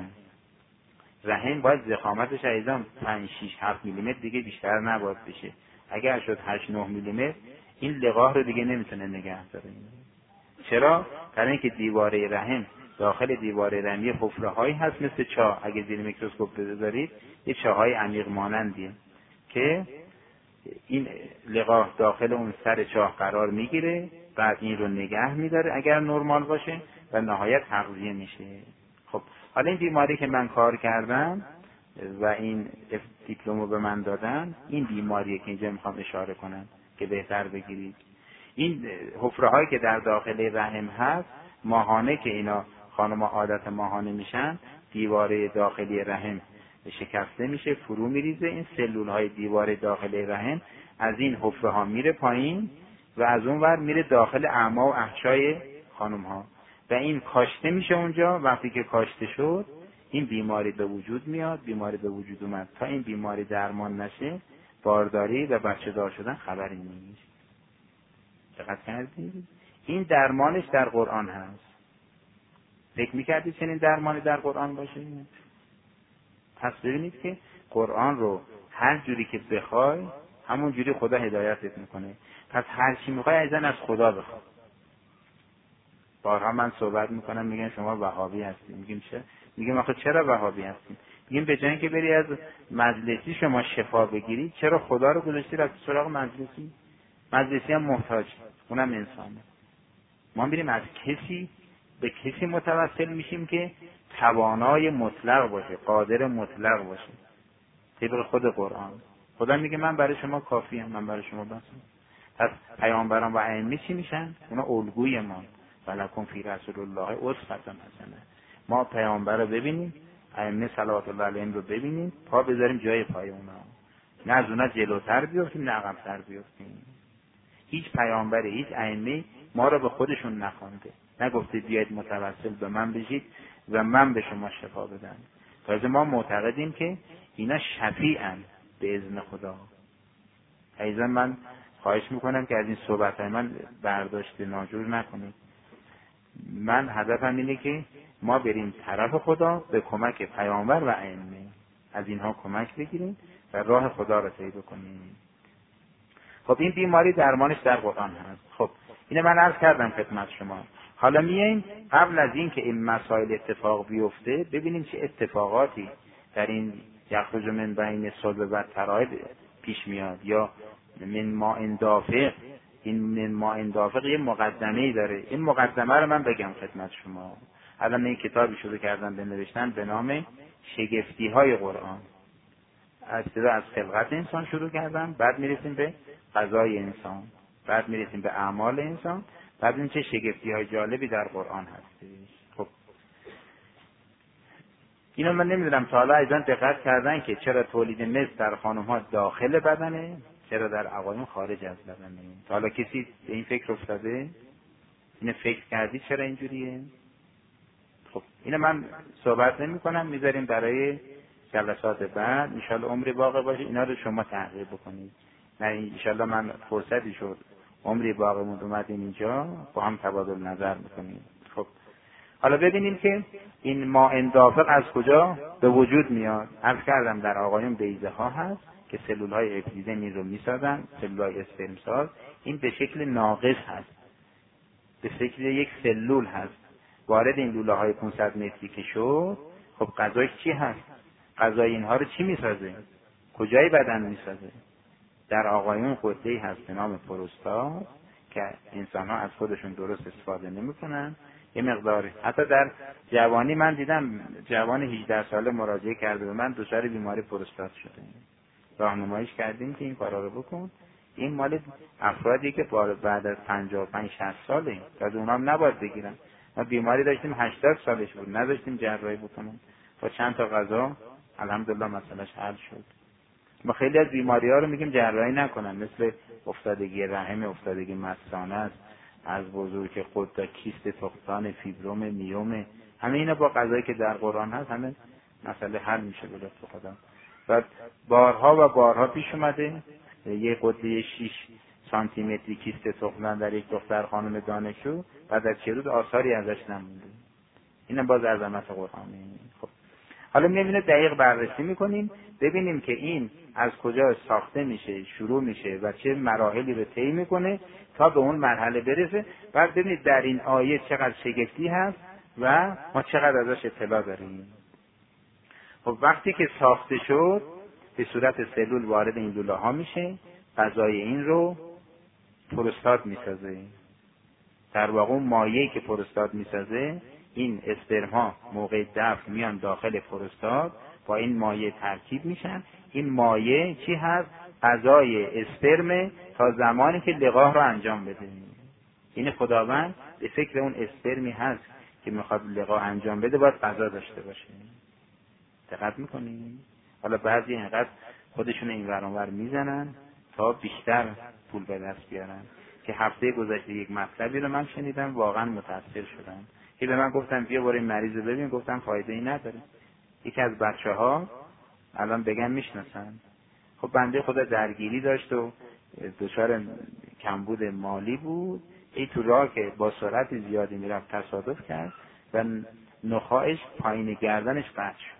رحم باید ضخامتش عزیزان پنج شش هفت میلیمتر دیگه بیشتر نباید بشه. اگر شد هشت نه میلیمتر این لقاح رو دیگه نمیتونه نگه داره. چرا؟ برای اینکه دیواره رحم، داخل دیواره رحم یه حفره هایی هست مثل چاه، اگه زیر میکروسکوپ بذارید یه چاهای عمیق مانندیه که این لقاح داخل اون سر چاه قرار میگیره، بعد این رو نگه میداره اگر نرمال باشه و نهایت تغذیه میشه. خب حالا این بیماری که من کار کردم و این دیپلمو به من دادن، این بیماریه که اینجا میخوام اشاره کنم که بهتر بگیرید. این حفره هایی که در داخل رحم هست، ماهانه که اینا خانم‌ها عادت ماهانه میشن، دیواره داخلی رحم شکسته میشه، فرو میریزه، این سلول های دیواره داخلی رحم از این حفره ها میره پایین و از اون ور میره داخل اعما و احشای خانم ها و این کاشته میشه اونجا. وقتی که کاشته شد این بیماری به وجود میاد. بیماری به وجود اومد، تا این بیماری درمان نشه بارداری و بچه دار شدن خبری نیست. دقت کردید؟ این درمانش در قرآن هست. فکر میکردید چنین درمانی در قرآن باشه؟ پس ببینید که قرآن رو هر جوری که بخوای همون جوری خدا هدایتت میکنه. پس هر چی میخوای عزیزاً از خدا بخوای. بارها من صحبت میکنم، میگن شما وهابی هستید. میگیم چه؟ میگیم آخه چرا وهابی هستید؟ میگیم به جای اینکه بری از مجلسی شما شفا بگیری، چرا خدا رو گذاشتی رفتی سراغ مجلسی؟ مجلسی هم محتاج، اونم انسانه. ما میریم از کسی به کسی متوسل میشیم که توانای مطلق باشه، قادر مطلق باشه، طبق خود قرآن. خدا میگه من برای شما کافیم، من برای شما بسم. پس پیامبران و ائمه چی میشن؟ اونا الگوی ما. ولکم فی رسول الله اسوة حسنه. ما پیامبر رو ببینیم، ائمه صلوات الله علیهم رو ببینیم، پا بذاریم جای پای اونا، نه از اونا جلوتر بیافتیم نه عقب‌تر بیافتیم. هیچ پیامبری، هیچ ائمه ما رو به خودشون نخوانده، نگفته بیاید متوسل به من بشید و من به شما شفا بدم. تازه ما معتقدیم که اینا شفیعن به اذن خدا. عزیزان من خواهش میکنم که از این صحبت‌های من برداشت ناجور نکنید. من هدفم اینه که ما بریم طرف خدا به کمک پیامبر و ائمه، از اینها کمک بگیریم و راه خدا را طی بکنیم. خب این بیماری درمانش در قرآن هست. خب اینو من عرض کردم خدمت شما. حالا میایم قبل از این که این مسائل اتفاق بیفته ببینیم چه اتفاقاتی در این یخرج من بین صلب و ترائب پیش میاد، یا من ما اندافق. این من ما اندافق یه مقدمه‌ای داره. این مقدمه رو من بگم خدمت شما. الان این کتابی شروع کردن به نوشتن به نام شگفتی‌های قرآن. از از خلقت انسان شروع کردن، بعد میرسیم به قضای انسان، بعد میرسیم به اعمال انسان، بعد این چه شگفتی‌های جالبی در قرآن هستش. خب اینو من نمیدونم تا حالا ایزان دقت کردن که چرا تولید مثل در خانم‌ها داخل بدنه، چرا در عوام خارج از بدنه؟ تا حالا کسی به این فکر افتاده؟ اینو فکر کردی چرا اینجوریه؟ خب اینو من صحبت نمی کنم، میذاریم برای جلسات بعد. ان شاءالله عمری باقی باشه اینا رو شما تحقیق بکنید. نه ان شاءالله من فرصتی شد عمری باقی موند اومدیم اینجا با هم تبادل نظر میکنیم. خب حالا ببینیم که این ما اندافق از کجا به وجود میاد. عرض کردم در آقایون بیضه ها هست که سلول های اپیدن این رو میسازن، سلول های اسپرم ساز. این به شکل ناقص هست، به شکل یک سلول هست، وارد این لوله های پانصد متری که شد. خب غذاش چی هست؟ غذای اینها رو چی میسازه؟ کجای بدن میسازه؟ در آقایون غده‌ای هست به نام پروستات که انسان ها از خودشون درست استفاده نمیکنن. یه مقداری حتی در جوانی من دیدم جوان هجده ساله مراجعه کرده به من، دچار بیماری پروستات شده. راهنماییش کردیم که این کارا رو بکن. این مال افرادی که بعد از پنجاه و پنج شصت ساله، از اونام نباید بگیرن. ما بیماری داشتیم هشتاد سالش بود، نداشتیم جراحی بکنیم، با چند تا غذا الحمدلله مسئلهش حل شد. ما خیلی از بیماری‌ها رو میگیم جراحی نکنن، مثل افتادگی رحم، افتادگی مثانه است، از بزرگ غده، کیست تخمدان، فیبروم، میوم، همه اینا با غذایی که در قرآن هست همه مسئله حل میشه به لطف خدا. و بارها و بارها پیش اومده یه غده شش سانتی متری کیست تخمدان در یک دختر خانم دانشجو بعد از چه روز آثاری ازش نمونده. اینا باز عظمت قرآنه. خب حالا می‌بینیم دقیق بررسی میکنیم ببینیم که این از کجا ساخته میشه، شروع میشه و چه مراحلی رو طی میکنه تا به اون مرحله برسه. بعد ببینید در این آیه چقدر شگفتی هست و ما چقدر ازش اطلاع داریم. خب وقتی که ساخته شد به صورت سلول وارد این لوله ها میشه، غذای این رو پروستات میسازه. در واقع اون مایعی که پروستات میسازه، این اسپرم ها موقع دفع میان داخل پروستات با این مایع ترکیب میشن. این مایع چی هست؟ غذای اسپرم تا زمانی که لقاح رو انجام بده. این خداوند به فکر اون اسپرمی هست که میخواد لقاح انجام بده باید غذا داشته باشه. دقت میکنیم؟ حالا بعضی اینقدر خودشون این ور اون ور میزنن تا بیشتر پول به دست بیارن که هفته گذشته یک مطلبی رو من شنیدم واقعا متاثر شدم که به من گفتن بیا برو این مریض رو ببین. گفتم فایده ای نداره. یکی از بچه ها الان بگم میشناسن، خب بنده خدا درگیری داشت و دچار کمبود مالی بود. ای تو راه که با سرعت زیادی میرفت تصادف کرد و نخاعش پایین گردنش قطع شد.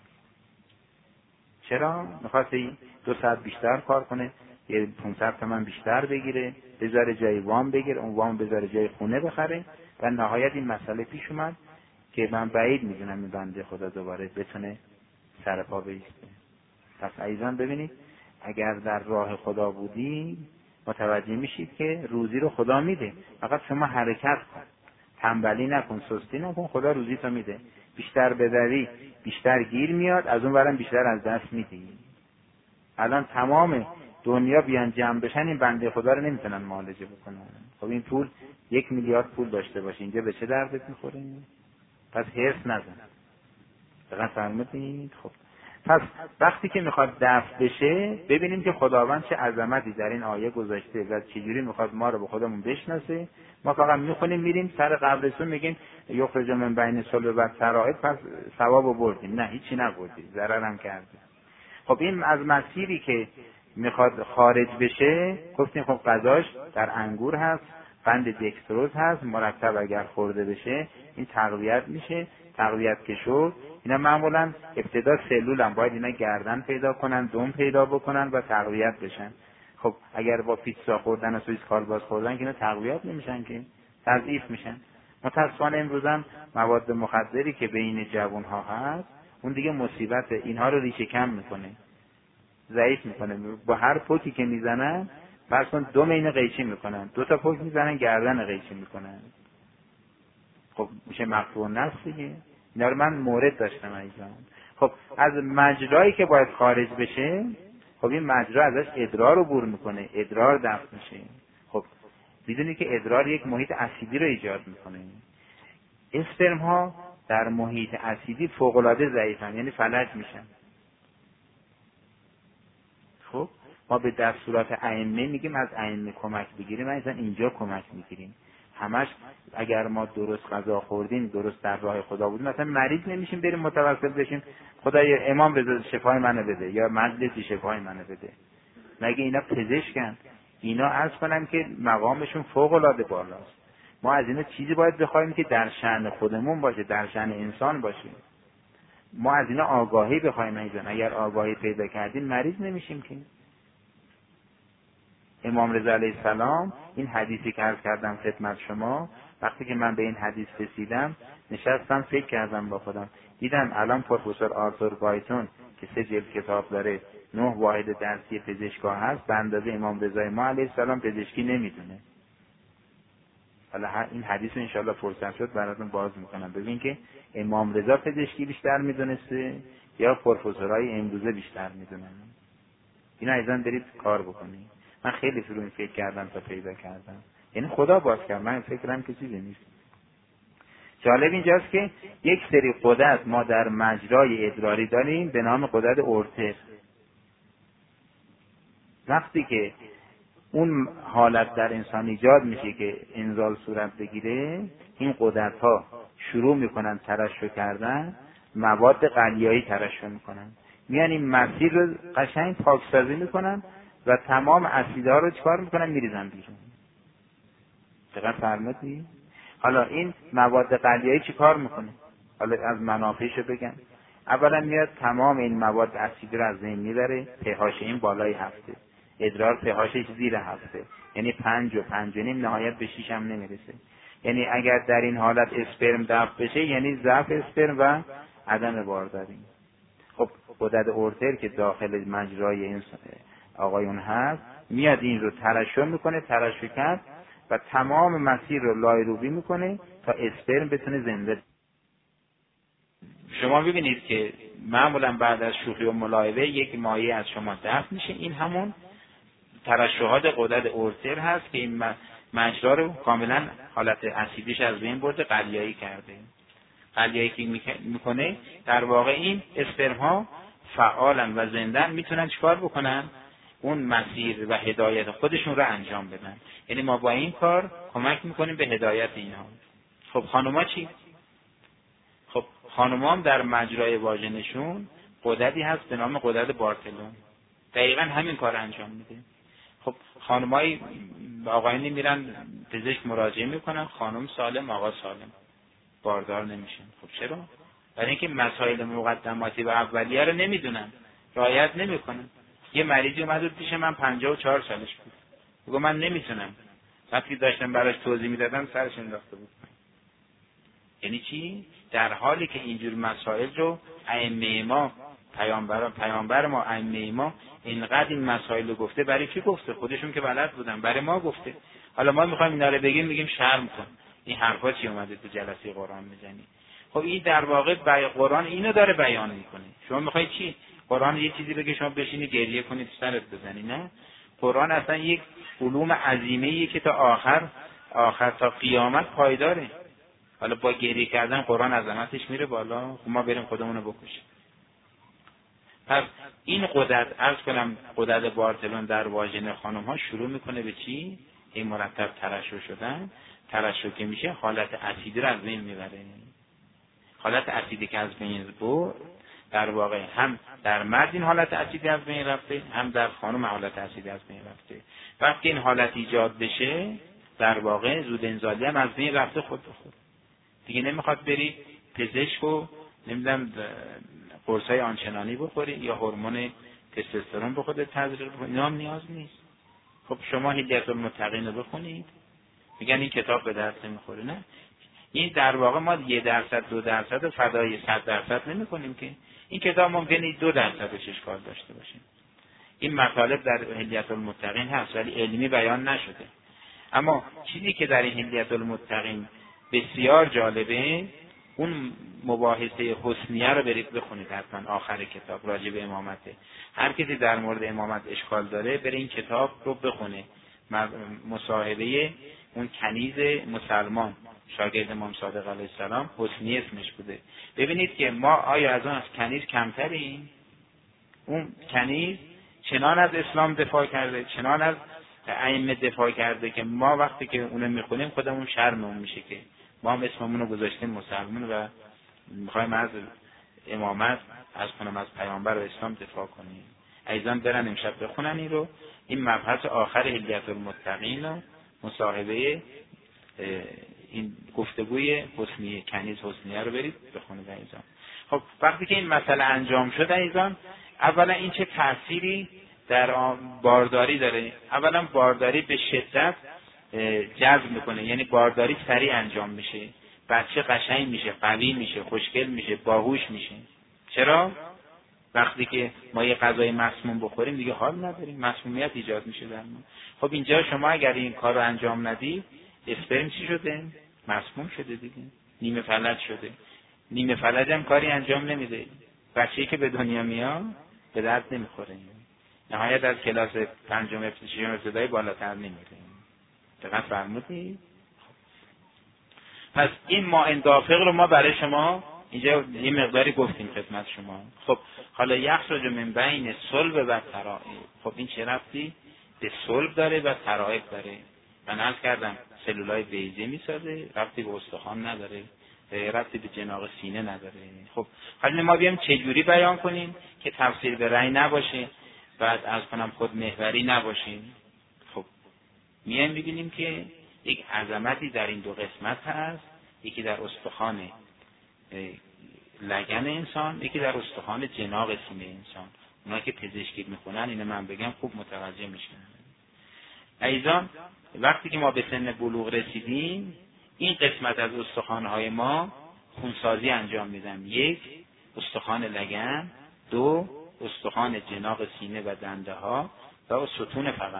چرا؟ میخواست دو ساعت بیشتر کار کنه، یه پانصد تومن بیشتر بگیره، بذاره جای وام بگیره، اون وام بذاره جای خونه بخره و نهایت این مسئله پیش اومد که من بعید میدونم این بنده خدا دوباره بتونه سر پا بیسته. پس عزیزان ببینید اگر در راه خدا بودی متوجه میشید که روزی رو خدا میده، فقط شما حرکت کن، تنبلی نکن، سستی نکن، خدا روزی تو میده. بیشتر بدوی بیشتر گیر میاد، از اون برم بیشتر از دست میدی. الان تمام دنیا بیان جمع بشن این بنده خدا رو نمیتونن معالجه بکنن. خب این پول یک میلیارد پول داشته باشه اینجا به چه دردت میخوره؟ پس حرص نزن. دقیقا فرمودید؟ خب پس وقتی که میخواد دفع بشه ببینیم که خداوند چه عظمتی در این آیه گذاشته و چجوری میخواد ما رو به خودمون بشناسه. ما فقط میخونیم میریم سر قبرستون میگیم یخرج من بین صلب و ترائب، پس ثوابو بردیم. نه، هیچی نبردیم، ضرر هم کردیم. خب این از مسیری که میخواد خارج بشه گفتیم خب غذاش در انگور هست، قند دکستروز هست، مرتب اگر خورده بشه این تقویت میشه. تقویت که شد اینا معمولا ابتدا سلول هم باید اینا گردن پیدا کنن، دم پیدا بکنن و تقویت بشن. خب اگر با پیتزا خوردن و سوئیس کالباس خوردن که اینا تقویت نمیشن، که تضعیف میشن. متاسفانه امروز هم مواد مخدری که بین جوان ها هست اون دیگه مصیبت، اینها رو ریشه کم میکنه، ضعیف میکنه. با هر پوکی که میزنن فرض کن دو مینه قیچی میکنن، دو تا پوک میزنن گردن قیچی میکنن. خب میشه مقطوع نفس دیگه. اینا رو من مورد داشتم عزیزان. خب از مجرایی که باید خارج بشه، خب این مجرا ازش ادرار عبور میکنه، ادرار دفع میشه. خب میدونی که ادرار یک محیط اسیدی رو ایجاد میکنه. اسپرم ها در محیط اسیدی فوق العاده ضعیفن، یعنی فلج میشن. خب ما به دستورات ائمه میگیم از ائمه کمک بگیریم، مثلا اینجا کمک میگیریم. همش اگر ما درست غذا خوردیم، درست در راه خدا بودیم، مثلا مریض نمیشیم بریم متوسل بشیم خدای امام رضا شفای منو بده یا مجلسی شفای منو بده. مگه اینا پزشکن؟ اینا عرض کنم که مقامشون فوق العاده بالاست. ما از اینا چیزی باید بخوایم که در شأن خودمون باشه، در شأن انسان باشه. ما از اینا آگاهی بخوایم ایزن. اگر آگاهی پیدا کردیم مریض نمیشیم که. امام رضا علیه السلام این حدیثی که عرض کردم خدمت شما، وقتی که من به این حدیث رسیدم نشستم فکر کردم با خودم، دیدم الان پروفسور آرتور گایتون که سه جلد کتاب داره، نه واحد درسی پزشکا هست، به اندازه امام رضا ما علیه السلام پزشکی نمیدونه. حالا این حدیث رو انشاءالله فرصت شد براتون باز میکنم. ببین که امام رضا پزشکی بیشتر میدونسته یا پروفسورای امروزه بیشتر میدونن. اینا ایزان برید کار بکنید. من خیلی فرو این فکر کردم تا پیدا کردم، یعنی خدا باز کرد، من فکرم که چیزی نیست. جالب اینجاست که یک سری قدرت ما در مجرای ادراری داریم به نام قدرت اورتر. وقتی که اون حالت در انسان ایجاد میشه که انزال صورت بگیره، این قدرت ها شروع میکنن ترشح کردن، مواد قلیایی ترشح میکنن، میان این مسیر رو قشنگ پاکسازی میکنن و تمام اسیدها رو چکار میکنن؟ میریزن بیرون. دقیقا فرمودی؟ حالا این مواد قلیایی چی کار میکنه؟ حالا از منافعشو بگم. اولا میاد تمام این مواد اسیدی رو از ذهن میبره، پهاش این بالای هفته، ادرار پهاشش زیر هفته، یعنی پنج و پنج و نیم، نهایت به شیش هم نمیرسه. یعنی اگر در این حالت اسپرم دفع بشه یعنی ضعف اسپرم و عدم بارداری. خب قدرت اورتر که داخل مجرای این آقایون هست میاد این رو ترشح میکنه، ترشح کرد و تمام مسیر رو لایروبی میکنه تا اسپرم بتونه زنده. شما ببینید که معمولا بعد از شوخی و ملاعبه یک مایع از شما دفع میشه، این همون ترشحات قدرت اورتر هست که این مجرا رو کاملا حالت اسیدیش از بین برده، قلیایی کرده. قلیایی که میکنه در واقع این اسپرم ها فعالن و زندن، میتونن چیکار بکنن؟ اون مسیر و هدایت خودشون رو انجام بدن. یعنی ما با این کار کمک میکنیم به هدایت اینها. خب خانوما چی؟ خب خانوما هم در مجرای واژنشون قدرتی هست به نام قدرت بارتلون، دقیقا همین کار انجام میده. خب خانمایی آقایانی میرن پزشک مراجعه میکنن، خانم سالم آقا سالم، باردار نمیشن. خب چرا؟ برای اینکه مسائل مقدماتی و اولیه رو نمیدونن، رعایت نمیکنن. یه مریضی اومد بود پیش من پنجاه و چهار سالش بود، بگو من نمیتونم، وقتی داشتم براش توضیح میدادم سرش انداخته بود. یعنی چی؟ در حالی که اینجور مسائل رو ائمه ما پیامبر پیامبر ما ائمه ما اینقدر این مسائل رو گفته، برای کی گفته؟ خودشون که بلد بودن، برای ما گفته. حالا ما میخوایم اینا رو بگیم، میگیم شرم کن، این حرفا چی اومده تو جلسه قرآن میزنی؟ خب این در واقع قرآن اینو داره بیان میکنه. شما میخواید چی؟ قرآن یه چیزی بگه شما بشینی گریه کنی تو سرت بزنی؟ نه، قرآن اصلا یک علوم عظیمه‌ایه که تا آخر آخر تا قیامت پایداره. حالا با گریه کردن قرآن عظمتش میره بالا، ما بریم خودمون رو بکشیم. پس این قدرت، عرض کنم قدرت بارتلون در واژن خانم ها شروع میکنه به چی؟ این مرتب ترشح شدن. ترشح که میشه حالت اسیدی رو از بین میبره. حالت اسیدی که از بین برد، در واقع هم در مرد این حالت اسیدی از بین رفته، هم در خانم حالت اسیدی از بین رفته. وقتی این حالت ایجاد بشه، در واقع زود انزالی هم از بین رفته خود به خود. دیگه نمیخواد بری پزشک و نمیدونم قرصای آنچنانی بخوری یا هورمون تستوسترون به خودت تزریق بکنی، اینا هم نیاز نیست. خب شما هدایت المتقین رو بخونید، میگن این کتاب به درد نمیخوره. نه، این در واقع ما یک درصد دو درصد و فدای صد درصد نمی کنیم که این کتاب ممکنه دو درصدش اشکال داشته باشه. این مطالب در هدایت المتقین هست ولی علمی بیان نشده. اما چیزی که در این هدایت المتقین بسیار جالبه، اون مباحثه حسنیه رو برید بخونید حتما آخر کتاب راجع به امامته. هر کسی در مورد امامت اشکال داره بره این کتاب رو بخونه. مصاحبه اون کنیز مسلمان شاگرد امام صادق علیه السلام، حسنی اسمش بوده. ببینید که ما آیا از اون از کنیز کمتریم؟ اون کنیز چنان از اسلام دفاع کرده، چنان از ائمه دفاع کرده که ما وقتی که اونو میخونیم خودمون شرممون میشه که ما هم اسممون رو گذاشتیم مسلمان و میخوایم از امامت، از کنم از پیامبر و اسلام دفاع کنیم. عزیزان برن امشب بخونن این رو، این مبحث آخر هدایت المتقین و مصاحبه این گفتگوی حسنی کنیز حسنیه رو برید بخونید عزیزان. خب وقتی که این مسئله انجام شد عزیزان، اولا این چه تأثیری در بارداری داره؟ اولا بارداری به شدت جذب میکنه، یعنی بارداری سریع انجام میشه، بچه قشنگ میشه، قوی میشه، خوشگل میشه، باهوش میشه. چرا؟ وقتی که ما یه غذای مسموم بخوریم دیگه حال نداریم، مسمومیت ایجاد میشه در ما. خب اینجا شما اگر این کار رو انجام ندی، اسپرم چی شده؟ مسموم شده دیگه، نیمه فلج شده. نیمه فلج هم کاری انجام نمیده، بچه‌ای که به دنیا میاد به درد نمیخوره، نهایت از کلاس پنجم ششم ابتدایی بالاتر نمیره. دقت فرمودید؟ پس این ماء دافق رو ما برای شما اینجا یه مقداری گفتیم خدمت شما. خب حالا یخرج من بین صلب و ترائب، خب این چه ربطی به صلب داره و ترائب داره؟ من عرض کردم سلولای بیضه میسازه، ربطی به استخوان نداره، ربطی به جناق سینه نداره. خب حالا ما بیام چه جوری بیان کنیم که تفسیر به رأی نباشه، بعد از کنم خود محوری نباشیم. خب میایم میبینیم که یک عظمتی در این دو قسمت هست، یکی در استخوان لگن انسان، یکی در استخوان جناق سینه انسان. اونا که پزشکی میکنن اینو من بگم خوب متوجه میشن. عزیزان وقتی که ما به سن بلوغ رسیدیم، این قسمت از استخوان‌های ما خونسازی انجام میدن. یک، استخوان لگن، دو، استخوان جناق سینه و دنده ها و ستون فقرات.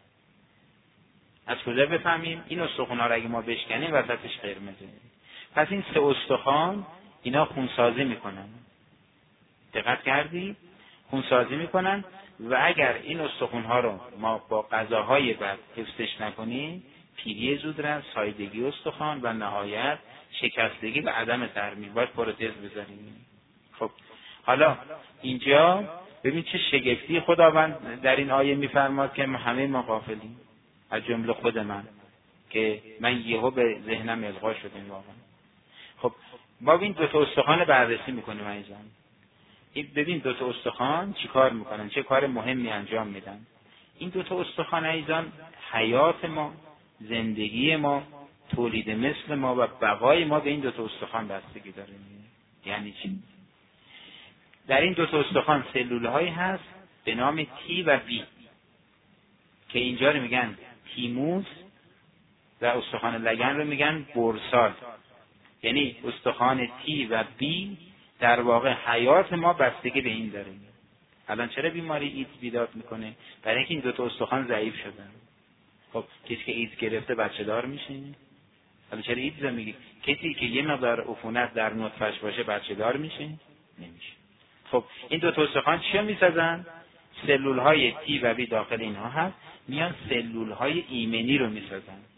از کجا بفهمیم؟ این استخوان‌ها را اگه ما بشکنیم وسطش قرمزه. پس این سه استخوان اینا خونسازی میکنن. دقت کردی؟ خونسازی میکنن و اگر این استخوان‌ها رو ما با غذاهای بد حفظش نکنیم، پیری زودرس، سایدگی استخوان و نهایت شکستگی و عدم ترمیم، باید پروتز بزنیم. خب حالا اینجا ببین چه شگفتی خداوند در این آیه میفرماد که همه ما غافلیم، از جمله خود من که من یهو به ذهنم القا شدیم واقعا. خب ما ببین دو تا استخوان بررسی میکنیم عزیزان. این ببین دو تا استخوان چی کار میکنن، چه کار مهمی انجام میدن. این دو تا استخوان عزیزان حیات ما، زندگی ما، تولید مثل ما و بقای ما به این دو تا استخوان بستگی داره. یعنی چی؟ در این دو تا استخوان سلول‌هایی هست به نام تی و بی که اینجا رو میگن تیموس و استخوان لگن رو میگن بورسال. یعنی استخوان تی و بی در واقع حیات ما بستگی به این داره. الان چرا بیماری ایدز بیداد میکنه؟ برای اینکه این دو تا استخوان ضعیف شدن. خب کسی که ایدز گرفته بچه دار میشه. حالا چرا ایدز میگی؟ کسی که یه مقدار عفونت در نطفه‌اش باشه بچه دار میشه؟ نمیشه. خب این دو تا استخوان چی میسازن؟ سلول های تی و بی داخل اینها هست، میان سلول های ایمنی رو میسازن.